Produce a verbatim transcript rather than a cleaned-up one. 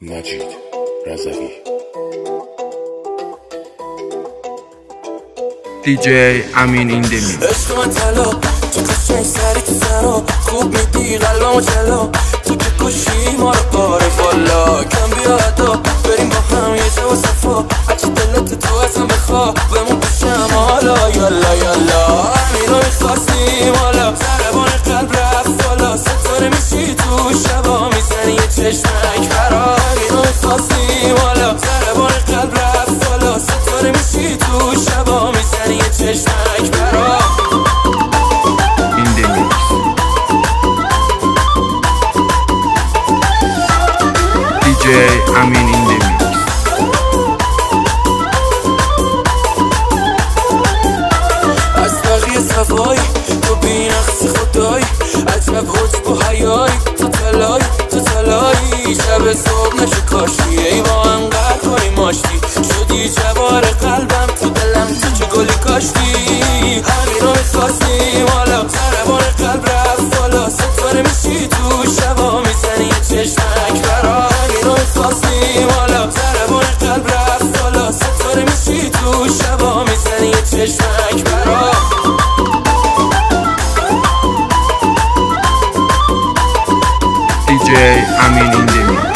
مجید رضوی دی جی امین این دمی عشق من طلا تو کشنگ سری تو سرا خوب میدی قلبمو چلا تو که کشی ما رو پاره والا کم بیا ادا بریم با هم یه جا و صفا هرچی دلت تو ازم بخوا بمون پیشم حالا یالا یالا همین رو میخواستیم حالا ضربان قلب رفت بالا ستاره میشی تو شبا میزنی یه چشمک برا همین رو میخواستیم حالا ضربان قلب رفت بالا ستاره میشی تو شبا میزنی یه چشمک برا این دمی دی جی امین این دمی از بقیه صفایی تو بینقص خدایی عجب حجب و حیایی تو تلایی تو تلایی شب صبح نشه کاشی ای با هم قرد کنیم آشتی شدی جوار قلبم تو دلم تو چه گلی کاشتی همین رو میخواستیم حالا ضربان قلب رفت بالا ستاره میشی تو شبا میزنی یه چشمک برا همین رو میخواستیم حالا ضربان قلب رفت بالا ستاره میشی تو شبا میزنی یه چشمک برا دی جی امین این دمی